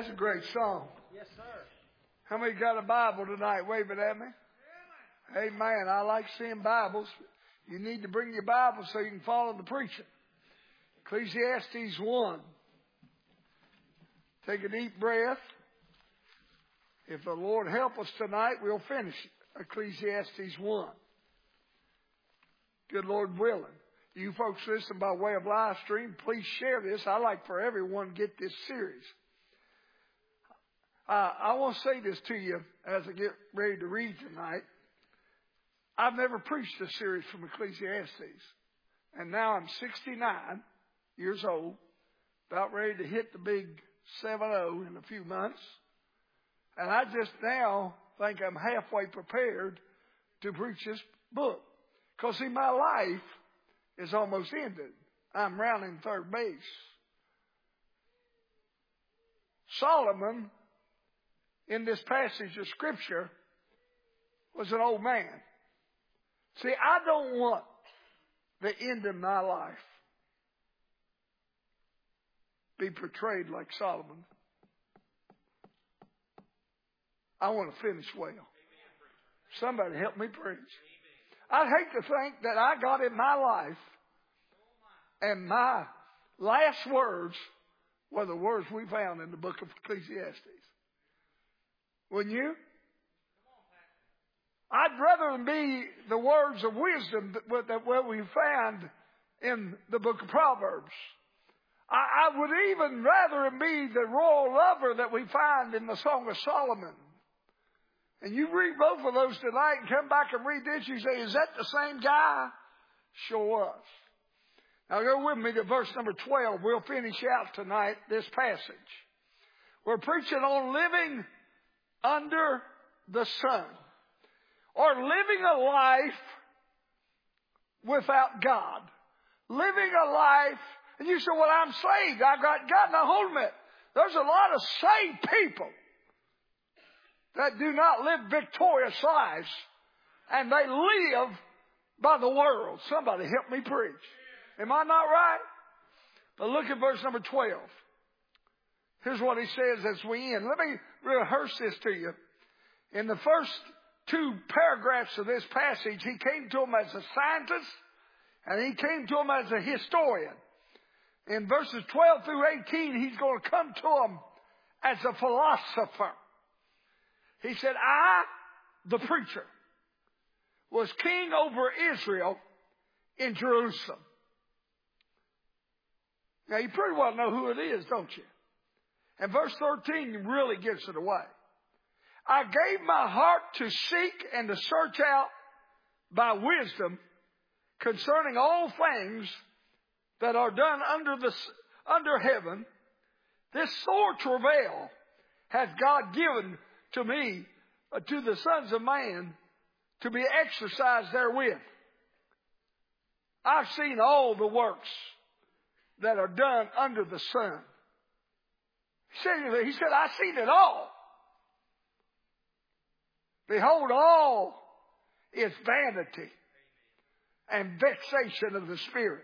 That's a great song. Yes, sir. How many got a Bible tonight? Wave it at me. Amen. I like seeing Bibles. You need to bring your Bible so you can follow the preaching. Ecclesiastes 1. Take a deep breath. If the Lord help us tonight, we'll finish Ecclesiastes 1. Good Lord willing. You folks listen by way of live stream, please share this. I like for everyone to get this series. I want to say this to you as I get ready to read tonight. I've never preached a series from Ecclesiastes. And now I'm 69 years old, about ready to hit the big 7-0 in a few months. And I just now think I'm halfway prepared to preach this book. Because, see, my life is almost ended. I'm rounding third base. Solomon, in this passage of Scripture, was an old man. See, I don't want the end of my life be portrayed like Solomon. I want to finish well. Somebody help me preach. I'd hate to think that I got in my life and my last words were the words we found in the book of Ecclesiastes. Wouldn't you? I'd rather be the words of wisdom that what we found in the book of Proverbs. I would even rather be the royal lover that we find in the Song of Solomon. And you read both of those tonight and come back and read this, you say, is that the same guy? Sure was. Now go with me to verse number 12. We'll finish out tonight this passage. We're preaching on living under the sun. Or living a life without God. Living a life, and you say, well, I'm saved. I got God. Now hold a minute. There's a lot of saved people that do not live victorious lives, and they live by the world. Somebody help me preach. Am I not right? But look at verse number 12. Here's what he says as we end. Let me rehearse this to you. In the first 2 paragraphs of this passage, he came to him as a scientist, and he came to him as a historian. In verses 12 through 18, he's going to come to him as a philosopher. He said, I, the preacher, was king over Israel in Jerusalem. Now, you pretty well know who it is, don't you? And verse 13 really gives it away. I gave my heart to seek and to search out by wisdom concerning all things that are done under heaven. This sore travail hath God given to me, to the sons of man, to be exercised therewith. I've seen all the works that are done under the sun. He said, I've seen it all. Behold, all is vanity and vexation of the spirit.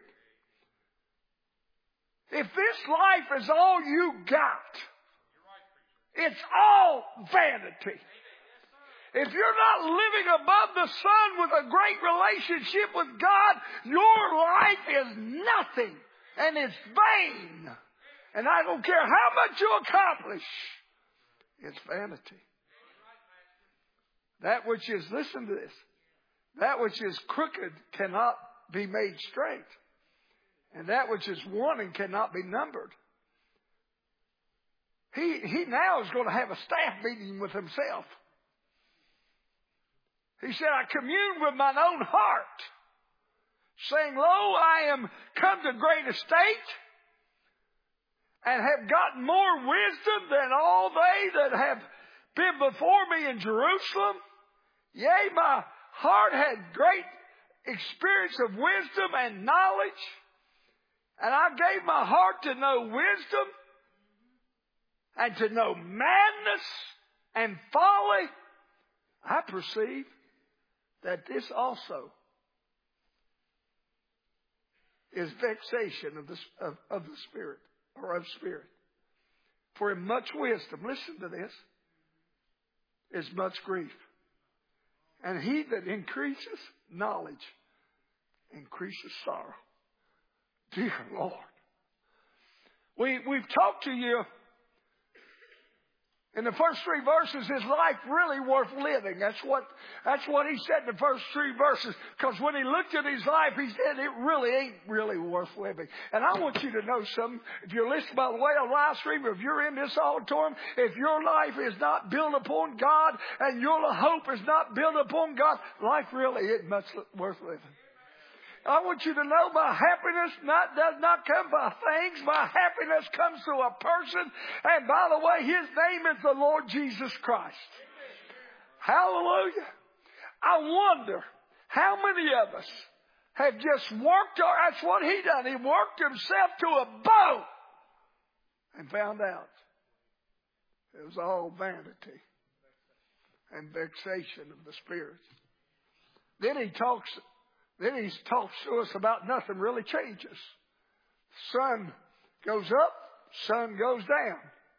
If this life is all you got, it's all vanity. If you're not living above the sun with a great relationship with God, your life is nothing and it's vain. And I don't care how much you accomplish, it's vanity. That which is, listen to this, that which is crooked cannot be made straight. And that which is wanting cannot be numbered. He now is going to have a staff meeting with himself. He said, I commune with mine own heart, saying, lo, I am come to great estate, and have gotten more wisdom than all they that have been before me in Jerusalem. Yea, my heart had great experience of wisdom and knowledge, and I gave my heart to know wisdom, and to know madness and folly. I perceive that this also is vexation of the spirit, or of spirit. For in much wisdom, listen to this, is much grief. And he that increases knowledge increases sorrow. Dear Lord. We've talked to you in the first 3 verses, is life really worth living? That's what he said in the first 3 verses. Because when he looked at his life, he said it really ain't really worth living. And I want you to know something. If you're listening by the way of live stream, or if you're in this auditorium, if your life is not built upon God and your hope is not built upon God, life really isn't much worth living. I want you to know my happiness does not come by things. My happiness comes through a person. And by the way, his name is the Lord Jesus Christ. Hallelujah. I wonder how many of us have just worked, that's what he done. He worked himself to a bow and found out it was all vanity and vexation of the spirit. Then he talks to us about nothing really changes. Sun goes up, sun goes down.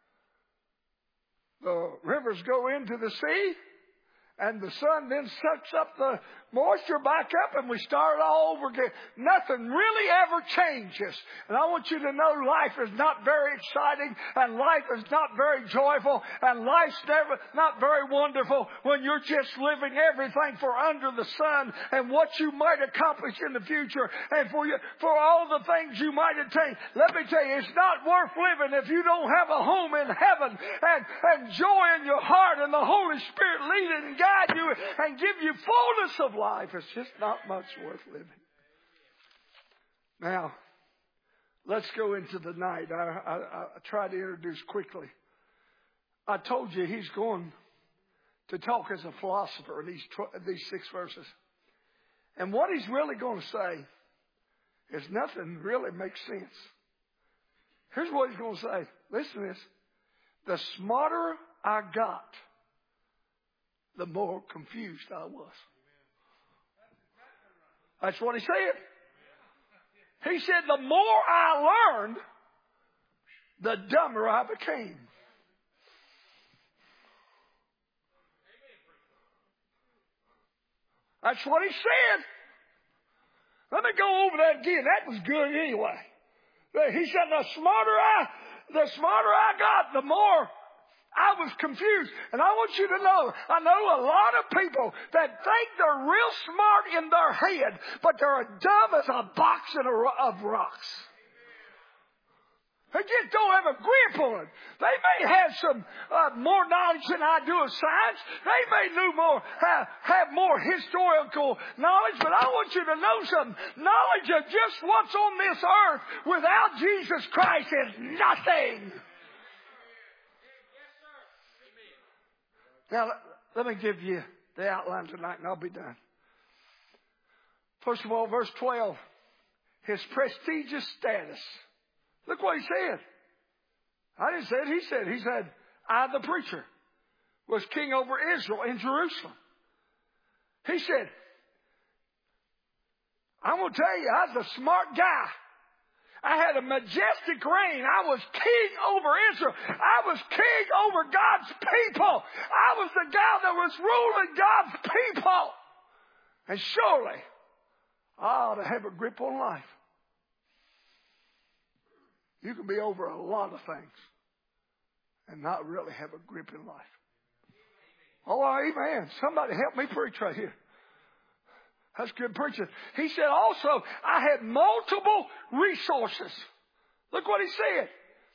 The rivers go into the sea, and the sun then sucks up the moisture back up, and we start all over again. Nothing really ever changes. And I want you to know life is not very exciting, and life is not very joyful, and life's not very wonderful when you're just living everything for under the sun and what you might accomplish in the future and for all the things you might attain. Let me tell you, it's not worth living if you don't have a home in heaven and joy in your heart and the Holy Spirit leading and guide you and give you fullness of life. It's just not much worth living. Now, let's go into the night. I try to introduce quickly. I told you he's going to talk as a philosopher in these 6 verses. And what he's really going to say is nothing really makes sense. Here's what he's going to say. Listen to this. The smarter I got, the more confused I was. That's what he said. He said, the more I learned, the dumber I became. That's what he said. Let me go over that again. That was good anyway. He said, the smarter I got, the more I was confused. And I want you to know, I know a lot of people that think they're real smart in their head, but they're as dumb as a box of rocks. They just don't have a grip on it. They may have some more knowledge than I do of science. They may have more historical knowledge, but I want you to know something. Knowledge of just what's on this earth without Jesus Christ is nothing. Now, let me give you the outline tonight, and I'll be done. First of all, verse 12, his prestigious status. Look what he said. I didn't say it. He said, I, the preacher, was king over Israel in Jerusalem. He said, I'm going to tell you, I was a smart guy. I had a majestic reign. I was king over Israel. I was king over God's people. I was the guy that was ruling God's people. And surely, I ought to have a grip on life. You can be over a lot of things and not really have a grip in life. Oh, amen. Somebody help me preach right here. That's good preaching. He said also, I had multiple resources. Look what he said.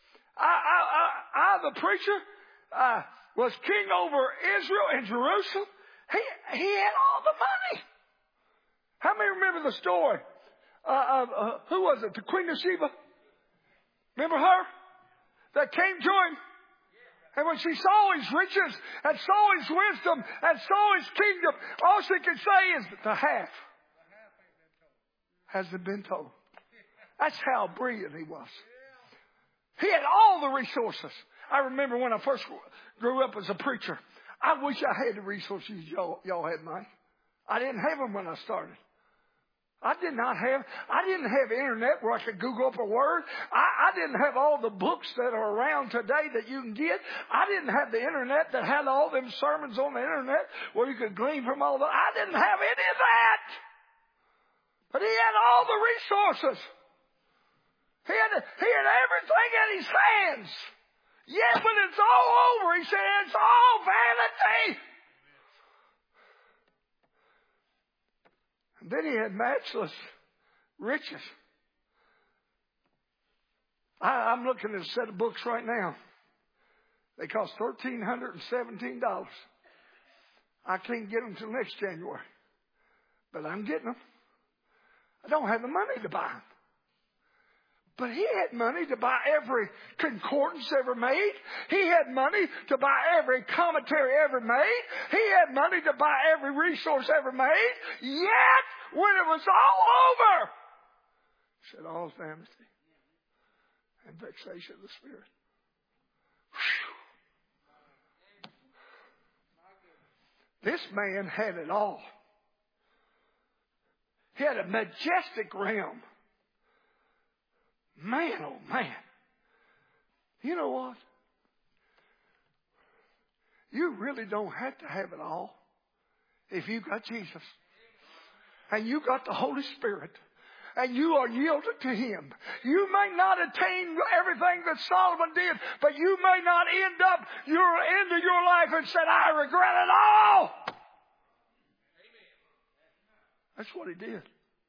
I the preacher, was king over Israel and Jerusalem. He had all the money. How many remember the story of, who was it? The Queen of Sheba? Remember her? That came to him. And when she saw his riches and saw his wisdom and saw his kingdom, all she could say is, the half hasn't been told. That's how brilliant he was. He had all the resources. I remember when I first grew up as a preacher, I wish I had the resources y'all had, Mike. I didn't have them when I started. I didn't have internet where I could Google up a word. I didn't have all the books that are around today that you can get. I didn't have the internet that had all them sermons on the internet where you could glean from all that. I didn't have any of that. But he had all the resources. He had everything in his hands. Yet when it's all over, he said, it's all vanity. And then he had matchless riches. I'm looking at a set of books right now. They cost $1,317. I can't get them till next January. But I'm getting them. I don't have the money to buy them. But he had money to buy every concordance ever made. He had money to buy every commentary ever made. He had money to buy every resource ever made. Yet, when it was all over, he said, all vanity and vexation of the spirit. Whew. This man had it all. He had a majestic realm. Man, oh man. You know what? You really don't have to have it all if you got Jesus. And you got the Holy Spirit. And you are yielded to Him. You may not attain everything that Solomon did, but you may not end up your end of your life and said, I regret it all. That's what he did.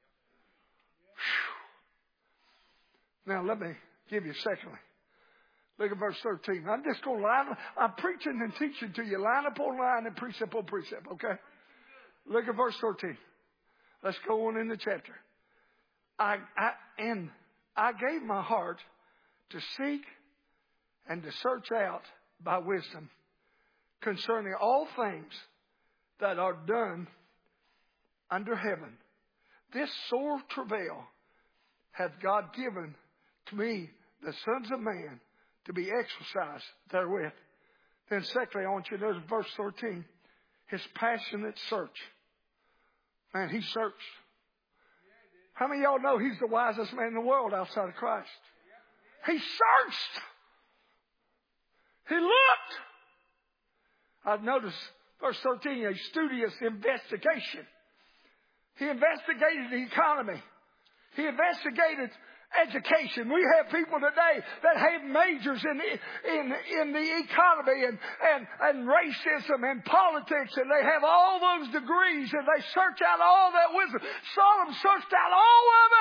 Now, let me give you secondly. Look at verse 13. I'm just going to I'm preaching and teaching to you line upon line and precept on precept, okay? Look at verse 13. Let's go on in the chapter. I gave my heart to seek and to search out by wisdom concerning all things that are done under heaven. This sore travail hath God given to me, the sons of man, to be exercised therewith. Then secondly, I want you to notice verse 13. His passionate search. Man, he searched. How many of y'all know he's the wisest man in the world outside of Christ? He searched. He looked. I've noticed verse 13, a studious investigation. He investigated the economy. He investigated education. We have people today that have majors in the economy and racism and politics, and they have all those degrees, and they search out all that wisdom. Solomon searched out all of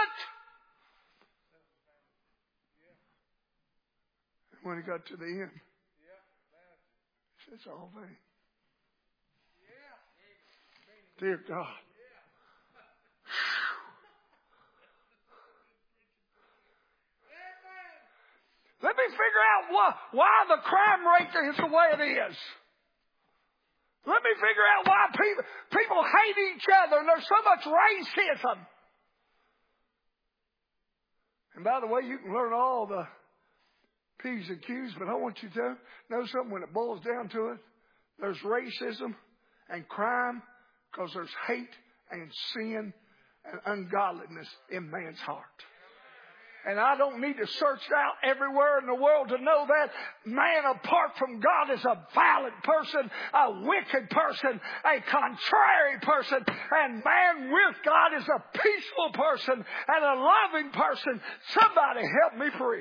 it. And when he got to the end, he said, it's all vain. Dear God. Let me figure out why the crime rate is the way it is. Let me figure out why people hate each other and there's so much racism. And by the way, you can learn all the P's and Q's, but I want you to know something when it boils down to it. There's racism and crime because there's hate and sin and ungodliness in man's heart. And I don't need to search out everywhere in the world to know that man apart from God is a violent person, a wicked person, a contrary person. And man with God is a peaceful person and a loving person. Somebody help me preach.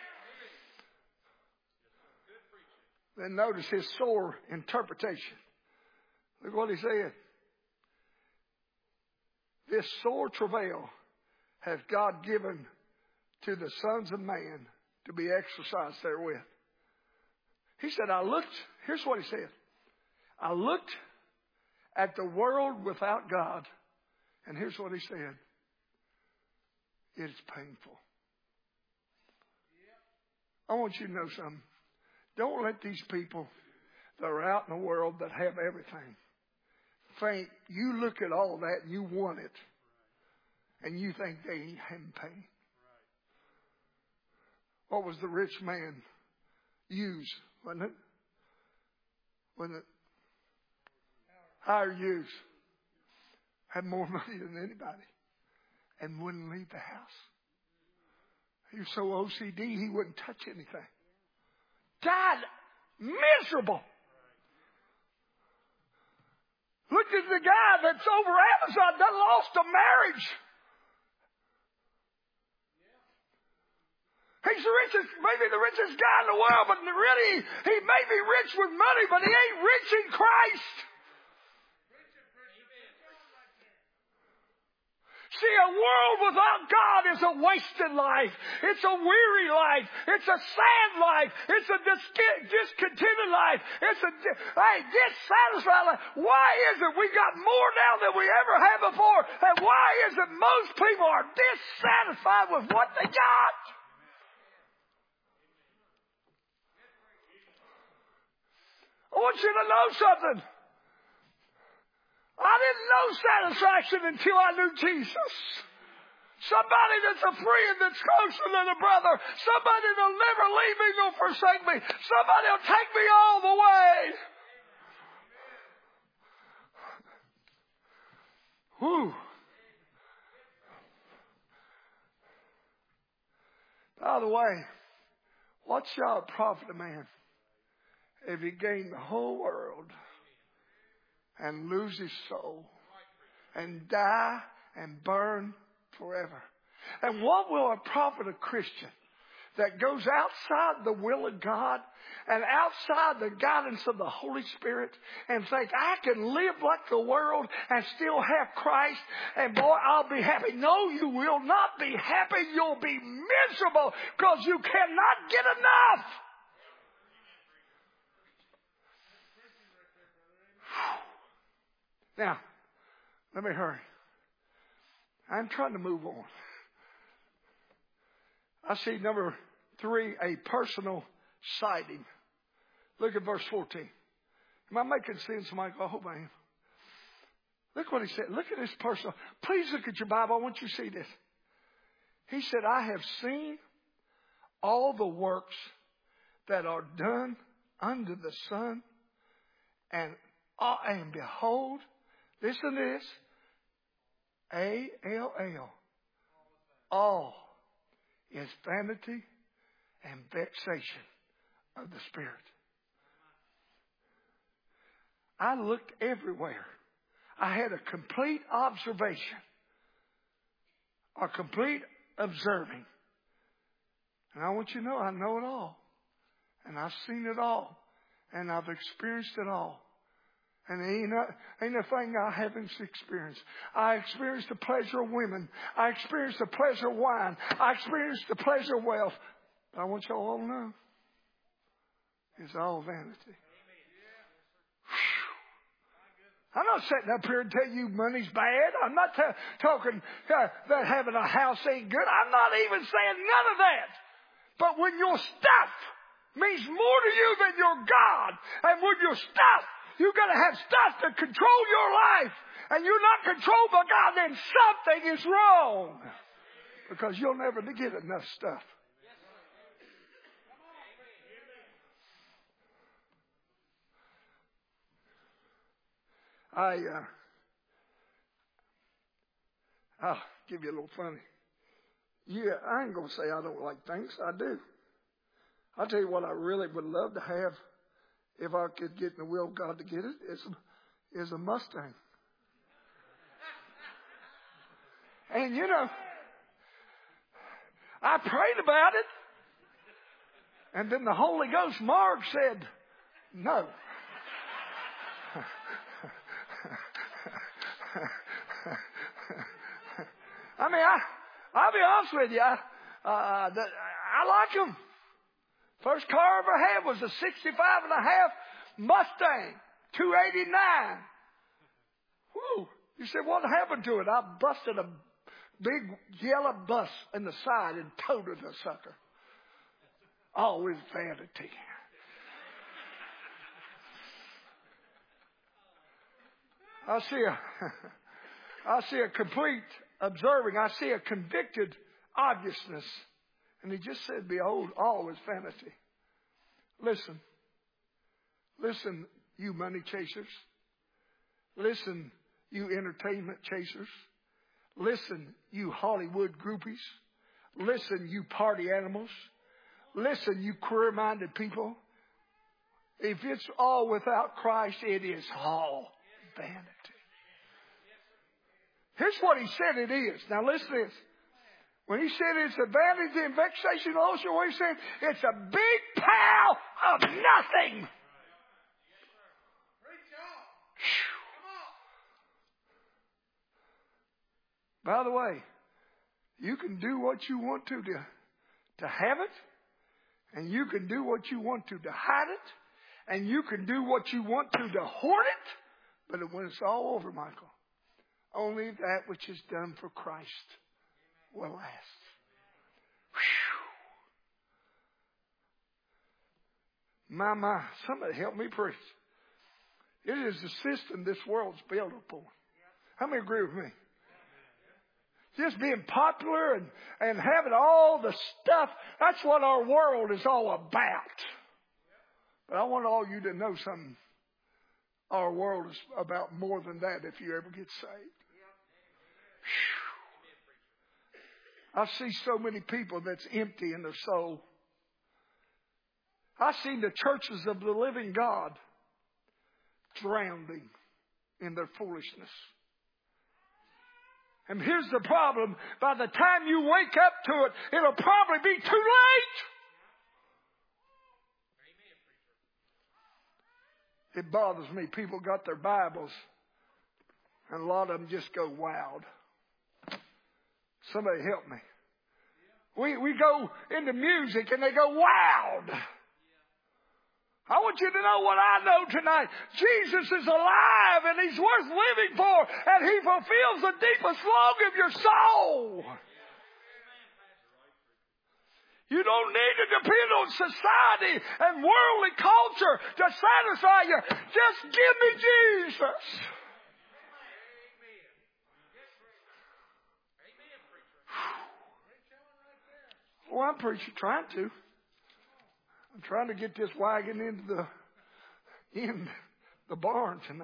Then notice his sore interpretation. Look what he said. This sore travail hath God given to the sons of man to be exercised therewith. He said, here's what he said. I looked at the world without God, and here's what he said. It is painful. I want you to know something. Don't let these people that are out in the world that have everything think you look at all that and you want it, and you think they ain't having pain. What was the rich man use, wasn't it? Wasn't it? Higher use. Had more money than anybody. and wouldn't leave the house. He was so OCD he wouldn't touch anything. Died miserable. Look at the guy that's over Amazon that lost a marriage. He's the richest, maybe the richest guy in the world, but really, he may be rich with money, but he ain't rich in Christ. See, a world without God is a wasted life. It's a weary life. It's a sad life. It's a discontented life. It's a dissatisfied life. Why is it we got more now than we ever had before? And why is it most people are dissatisfied with what they got? I want you to know something. I didn't know satisfaction until I knew Jesus. Somebody that's a friend that's closer than a brother. Somebody that'll never leave me nor forsake me. Somebody will take me all the way. Whew. By the way, what shall it profit a man if he gain the whole world and lose his soul and die and burn forever? And what will it profit a Christian that goes outside the will of God and outside the guidance of the Holy Spirit and think, I can live like the world and still have Christ and boy, I'll be happy? No, you will not be happy. You'll be miserable because you cannot get enough. Now, let me hurry. I'm trying to move on. I see number 3, a personal sighting. Look at verse 14. Am I making sense, Michael? I hope I am. Look what he said. Look at this personal. Please look at your Bible. I want you to see this. He said, I have seen all the works that are done under the sun, and behold, listen to this. A-L-L. All is vanity and vexation of the spirit. I looked everywhere. I had a complete observation, a complete observing. And I want you to know, I know it all. And I've seen it all. And I've experienced it all. And ain't a thing I haven't experienced. I experienced the pleasure of women. I experienced the pleasure of wine. I experienced the pleasure of wealth. But I want you all to know, it's all vanity. I'm not sitting up here and telling you money's bad. I'm not talking that having a house ain't good. I'm not even saying none of that. But when your stuff means more to you than your God, and when your stuff, you've got to have stuff to control your life, and you're not controlled by God, then something is wrong. Because you'll never get enough stuff. I'll give you a little funny. Yeah, I ain't going to say I don't like things. I do. I'll tell you what I really would love to have if I could get in the will of God to get it, is a Mustang. And you know, I prayed about it. And then the Holy Ghost, Mark, said, no. I mean, I'll be honest with you. I like them. First car I ever had was a 65 and a half Mustang, 289. Whew. You said, what happened to it? I busted a big yellow bus in the side and totaled the sucker. Always vanity. I see a complete observing. I see a convicted obviousness. And he just said, behold, all is vanity. Listen. Listen, you money chasers. Listen, you entertainment chasers. Listen, you Hollywood groupies. Listen, you party animals. Listen, you career-minded people. If it's all without Christ, it is all vanity. Here's what he said it is. Now listen to this. When he said it's a vanity and vexation, also what he said, it's a big pile of nothing. By the way, you can do what you want to have it, and you can do what you want to hide it, and you can do what you want to hoard it, but when it's all over, Michael, only that which is done for Christ will last. Whew. My, somebody help me preach. It is the system this world's built upon. How many agree with me? Just being popular and having all the stuff. That's what our world is all about. But I want all you to know something. Our world is about more than that if you ever get saved. Whew. I see so many people that's empty in their soul. I see the churches of the living God drowning in their foolishness. And here's the problem. By the time you wake up to it, it'll probably be too late. It bothers me. People got their Bibles, and a lot of them just go wild. Somebody help me. We go into music, and they go wild. I want you to know what I know tonight. Jesus is alive and He's worth living for, and He fulfills the deepest longing of your soul. You don't need to depend on society and worldly culture to satisfy you. Just give me Jesus. Well, I'm trying to. I'm trying to get this wagon into the barn tonight.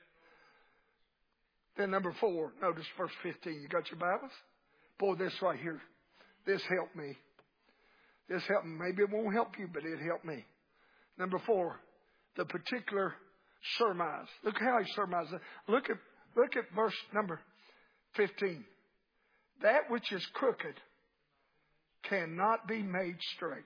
Then number 4, notice verse 15. You got your Bibles? Boy, this right here, this helped me. This helped me. Maybe it won't help you, but it helped me. Number 4, the particular surmise. Look how he surmises it. Look at verse number 15. That which is crooked cannot be made straight.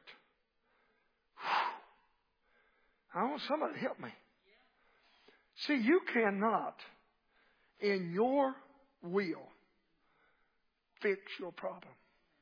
I want somebody to help me. See, you cannot, in your will, fix your problem.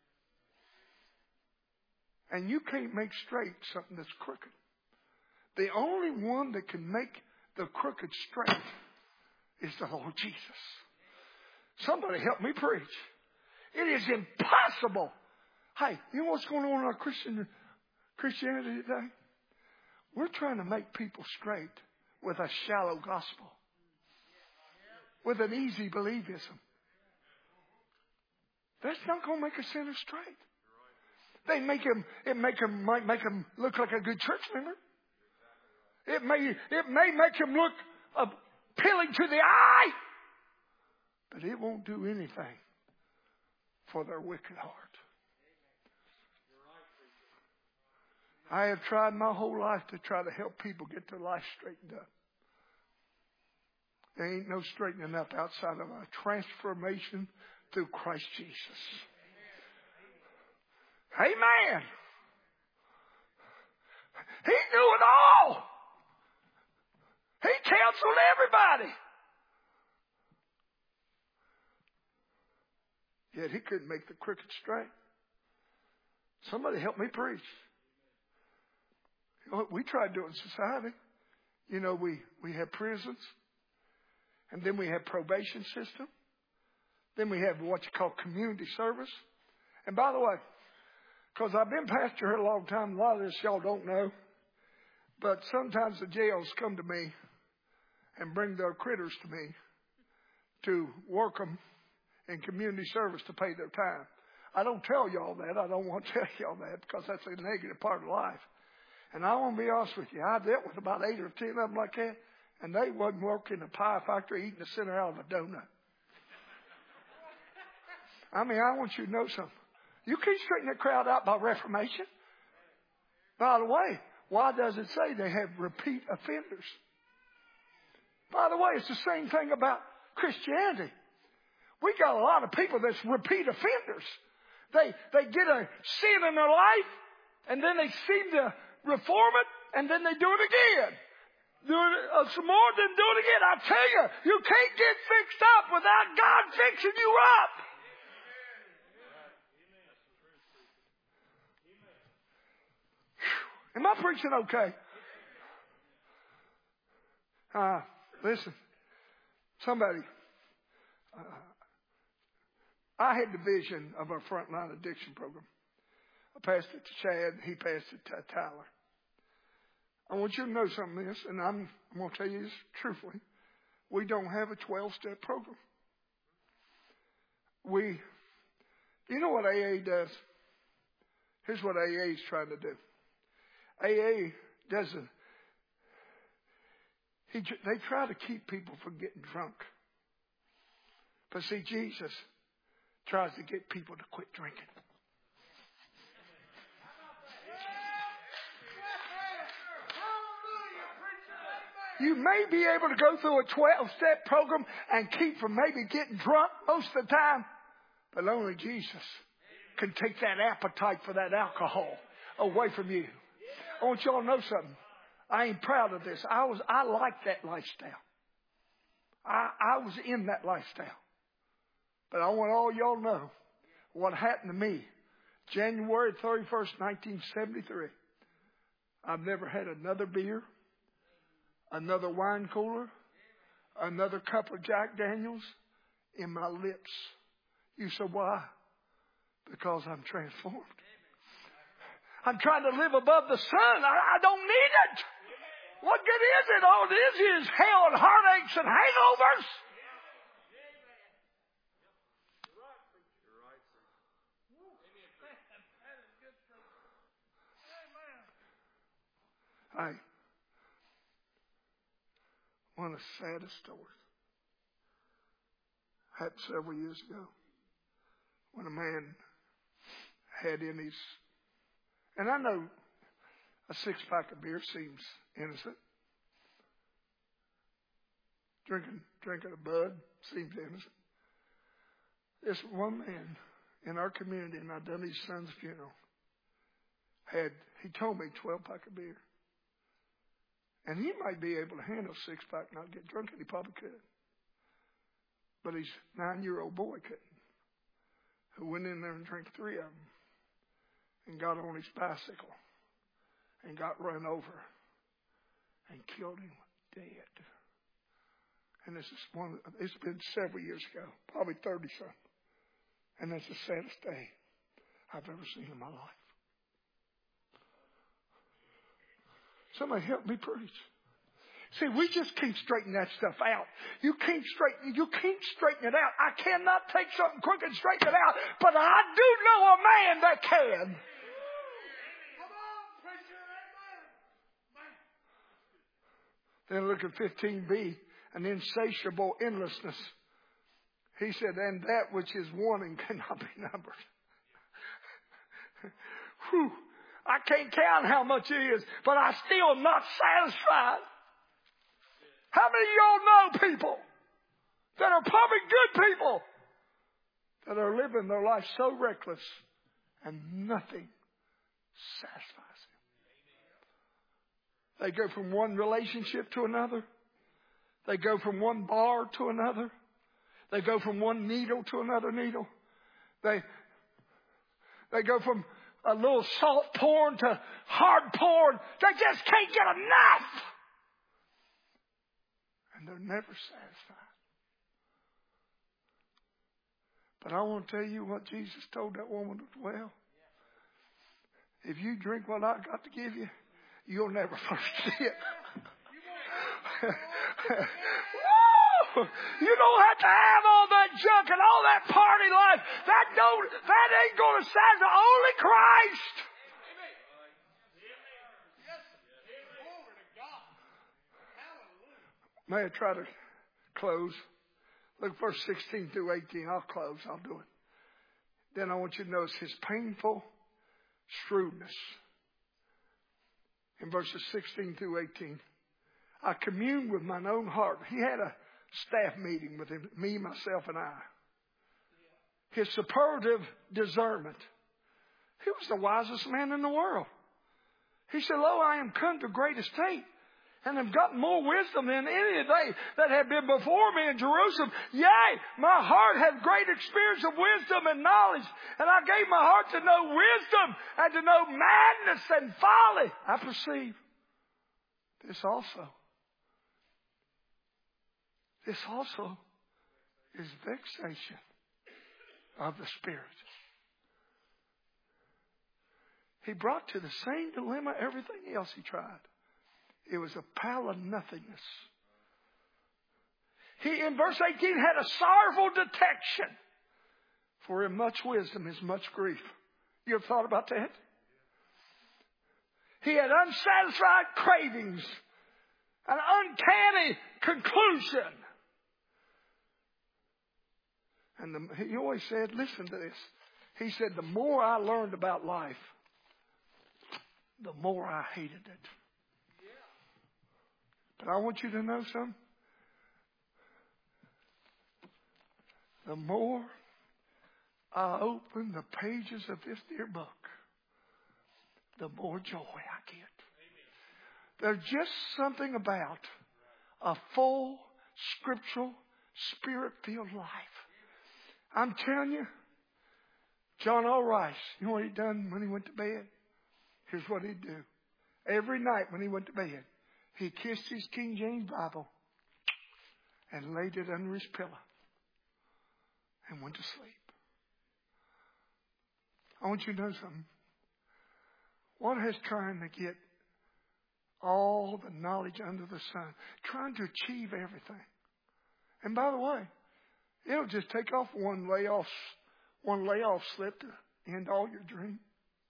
And you can't make straight something that's crooked. The only one that can make the crooked straight is the Lord Jesus. Somebody help me preach. It is impossible. Hey, you know what's going on in our Christianity today? We're trying to make people straight with a shallow gospel, with an easy believism. That's not going to make a sinner straight. They might make him look like a good church member. It may make him look appealing to the eye, but it won't do anything for their wicked heart. I have tried my whole life to try to help people get their life straightened up. There ain't no straightening up outside of a transformation through Christ Jesus. Amen. He knew it all. He counseled everybody. Yet He couldn't make the crooked straight. Somebody help me preach. You know what we try to do in society? You know, we have prisons. And then we have probation system. Then we have what you call community service. And by the way, because I've been pastor here a long time, a lot of this y'all don't know. But sometimes the jails come to me and bring their critters to me to work them in community service to pay their time. I don't tell y'all that. I don't want to tell y'all that because that's a negative part of life. And I want to be honest with you. I dealt with about 8 or 10 of them like that. And they wasn't working in a pie factory eating the center out of a donut. I mean, I want you to know something. You can't straighten that crowd out by reformation. By the way, why does it say they have repeat offenders? By the way, it's the same thing about Christianity. We got a lot of people that's repeat offenders. They get a sin in their life, and then they seem to reform it, and then they do it again. Do it some more, then do it again. I tell you, you can't get fixed up without God fixing you up. Am I preaching okay? Listen, somebody, I had the vision of our frontline addiction program. I passed it to Chad, he passed it to Tyler. I want you to know something of this, and I'm going to tell you this truthfully. We don't have a 12-step program. You know what AA does? Here's what AA is trying to do. AA doesn't. They try to keep people from getting drunk. But see, Jesus tries to get people to quit drinking. You may be able to go through a 12-step program and keep from maybe getting drunk most of the time, but only Jesus can take that appetite for that alcohol away from you. I want y'all to know something. I ain't proud of this. I like that lifestyle. I was in that lifestyle. But I want all y'all to know what happened to me. January 31st, 1973. I've never had another beer, another wine cooler, another cup of Jack Daniels in my lips. You say, why? Because I'm transformed. I'm trying to live above the sun. I don't need it. What good is it? All it is hell and heartaches and hangovers. Hey, one of the saddest stories happened several years ago when a man had in his, and I know a 6-pack of beer seems innocent. Drinking a bud seems innocent. This one man in our community, and I've done his son's funeral, he told me 12-pack of beer. And he might be able to handle a 6-pack and not get drunk, and he probably could. But his 9-year-old boy couldn't, who went in there and drank 3 of them and got on his bicycle and got run over and killed him dead. And it's been several years ago, probably 30-something. And that's the saddest day I've ever seen in my life. Somebody help me preach. See, we just can't straighten that stuff out. You can't straighten it out. I cannot take something crooked and straighten it out, but I do know a man that can. Then look at 15b, an insatiable endlessness. He said, and that which is wanting cannot be numbered. Whew. I can't count how much it is, but I still am not satisfied. How many of y'all know people that are probably good people that are living their life so reckless and nothing satisfies them? They go from one relationship to another. They go from one bar to another. They go from one needle to another needle. They go from a little salt porn to hard porn. They just can't get enough. And they're never satisfied. But I want to tell you what Jesus told that woman as well. If you drink what I got to give you, you'll never thirst it. You don't have to have all that junk and all that party life. That ain't going to satisfy. Only Christ. May I try to close? Look, verse 16 through 18. I'll close. I'll do it. Then I want you to notice his painful shrewdness. In verses 16 through 18, I communed with mine own heart. He had a staff meeting with him, me, myself, and I. His superlative discernment. He was the wisest man in the world. He said, Lo, I am come to great estate, and have gotten more wisdom than any of they that have been before me in Jerusalem. Yea, my heart hath great experience of wisdom and knowledge, and I gave my heart to know wisdom and to know madness and folly. I perceive this also. This also is vexation of the Spirit. He brought to the same dilemma everything else he tried. It was a pile of nothingness. He, in verse 18, had a sorrowful detection. For in much wisdom is much grief. You ever thought about that? He had unsatisfied cravings. An uncanny conclusion. And he always said, listen to this. He said, the more I learned about life, the more I hated it. But I want you to know something. The more I open the pages of this dear book, the more joy I get. There's just something about a full, scriptural, spirit-filled life. I'm telling you, John L. Rice, you know what he done when he went to bed? Here's what he'd do. Every night when he went to bed, he kissed his King James Bible and laid it under his pillow and went to sleep. I want you to know something. What has trying to get all the knowledge under the sun, trying to achieve everything? And by the way, it'll just take off one layoff slip to end all your dreams.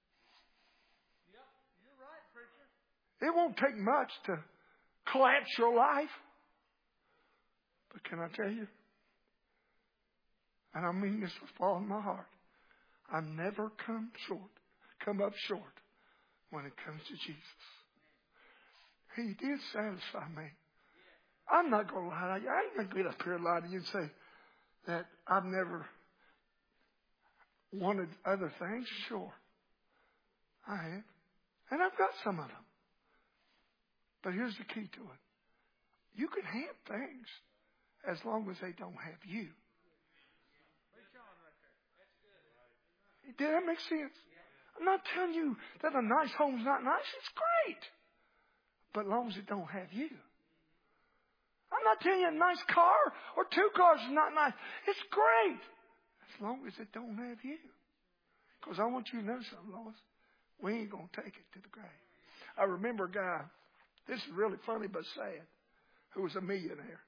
It won't take much to collapse your life. But can I tell you, and I mean this with all in my heart, I've never come up short when it comes to Jesus. He did satisfy me. I'm not going to lie to you. I ain't going to get up here and lie to you and say that I've never wanted other things. Sure, I have. And I've got some of them. But here's the key to it. You can have things as long as they don't have you. Did that make sense? I'm not telling you that a nice home's not nice. It's great. But as long as it don't have you. I'm not telling you a nice car or two cars is not nice. It's great. As long as it don't have you. Because I want you to know something, Lois. We ain't going to take it to the grave. I remember a guy, this is really funny but sad, who was a millionaire.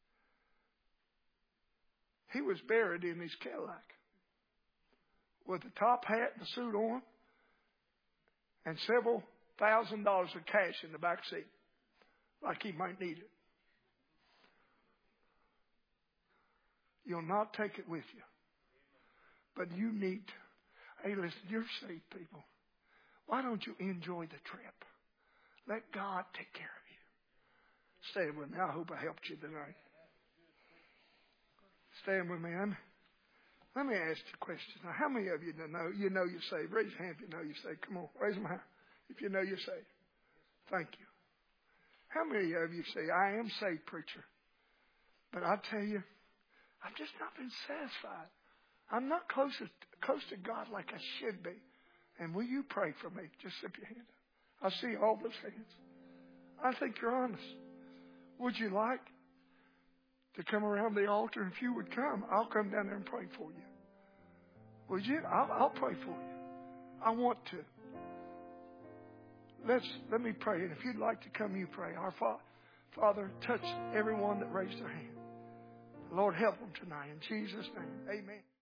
He was buried in his Cadillac with the top hat and the suit on and several $1,000s of cash in the back seat, like he might need it. You'll not take it with you. But you need to. Hey, listen, you're saved people. Why don't you enjoy the trip? Let God take care of you. Stand with me. I hope I helped you tonight. Stand with me. Let me ask you a question. Now, how many of you know you're saved? Raise your hand if you know you're saved. Come on, raise them high if you know you're saved. Thank you. How many of you say, I am saved, preacher? But I tell you, I've just not been satisfied. I'm not close to God like I should be. And will you pray for me? Just slip your hand up. I see all those hands. I think you're honest. Would you like to come around the altar? If you would come, I'll come down there and pray for you. Would you? I'll pray for you. I want to. Let me pray. And if you'd like to come, you pray. Our Father, touch everyone that raised their hand. Lord, help them tonight. In Jesus' name, amen.